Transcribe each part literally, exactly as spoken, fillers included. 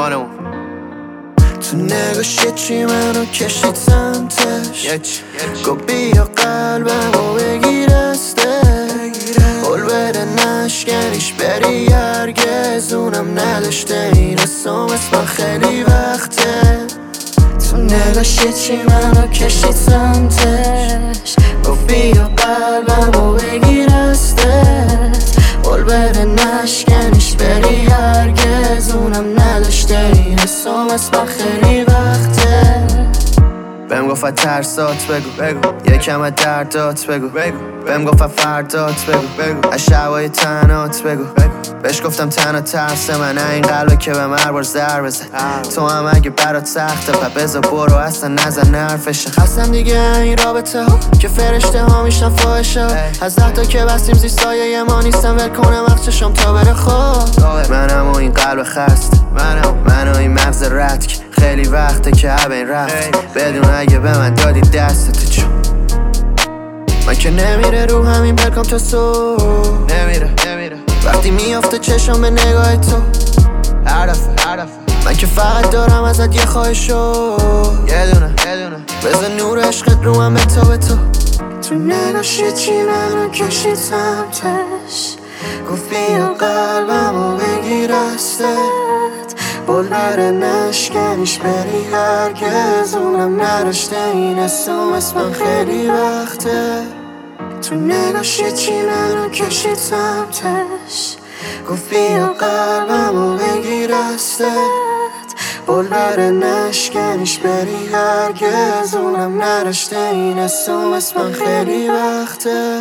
خانمون تو نگاش چی منو کشید سمتش، گو بیا قلبمو بگیر استه، قول بده نشکنیش بری هرگز، اونم نداشته این اسم اسم خیلی وقته. تو نگاش چی منو کشید سمتش، گو بیا قلبمو بگیر استه، قول بده نشکنیش بری هرگز، اونم نداشته این اسم اسم خیلی وقته. بهم گفت ترسات بگو بگو، یکم از دردات بگو بگو، بهم گفت فردات بگو بگو، از شبای تنهات بگو بگو. بهش گفتم تنها ترس من این قلبه که به هر بار ضربه بزن، تو هم اگه برات سخته پا بذار برو اصلا نزن حرفشه. خستم دیگه این رابطه ها که فرشته ها میشن فاحشه، از ده تا که بستیم زیر سایه ما نیستم ول کنم وقت چشم تا بره خواب. منم و این قلب خسته، منم منو این مغز رد که خیلی وقته که بین رفت بدون اگه به من دادی دستتو چون من که نمیره رو همین بلکم تا صبح، نمیره نمیره وقتی میافته چشم به نگاه تو هر دفعه هر دفعه. من که فقط دارم ازت یه خواهشو، یه دونه یه دونه بذار نور عشقت رو من به تو به تو. تو نگاش چی منو کشید سمتش، گفت بیا قلبمو بگیر استت، قول بده نشکنیش بری هرگز، اونم نداشته این اسم اسم خیلی وقته. تو نگاش چی منو کشید سمتش، گفت بیا قلبمو بگیر استت، قول بده نشکنیش بری هرگز، اونم نداشته این اسم اسم خیلی وقته.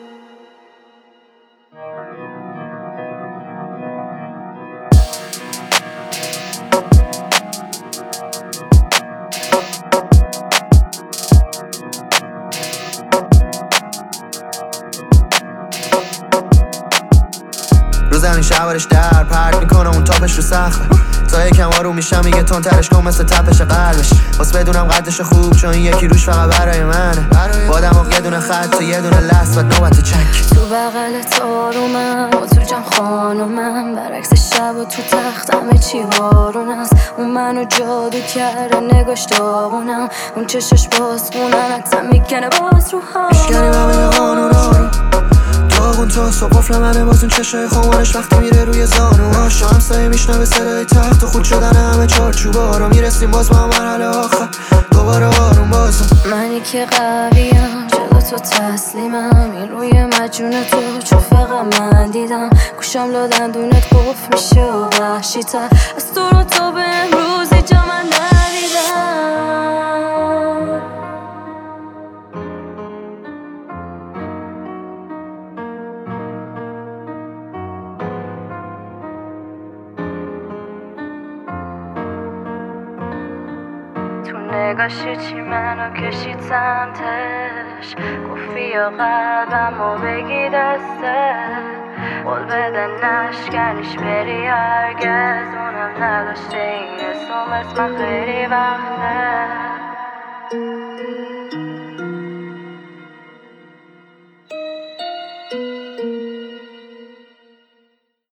رو زمین شوارش در پرد میکنه اون تاپش رو سخته، تا یکم آروم میشم میگه تون ترش کن مثل تپش قلبش، واسه بدونم قدش خوب چون یکی روش فقط برای منه، با دماغ یه دونه خط و یه دونه لحظ بعد نوبت چک. تو بغلت آرومم و تو جمع خانومم، برعکس شب و تو تخت همه چی بارون است، اون منو جادو کرده نگاش داغونم، اون چشش باز خونن حتم میکنه باز رو ها اشکری همه قانون آروم داغون تا صبح قفل منه باز اون چشای خمارش وقتی میره روی زانو، شام سایه میشنوه صدای تخت و خود شدن همه چارچوبا رو میرسیم باز با مرحله آخر دوباره آروم بازم. منی که قویم جلو تو تسلیمم، این روی مجنون تو چون فقط من دیدم، گوشم لادندونت قفل میشه و وحشی تر از تو رو تا به امروزی جا من ندیدم. نگاش چی منو کشید سمتش، گفت بیا قلبمو بگی دستت، قول بده نشکنیش بری هرگز، اونم نداشته این اسم اسم خیلی وقته.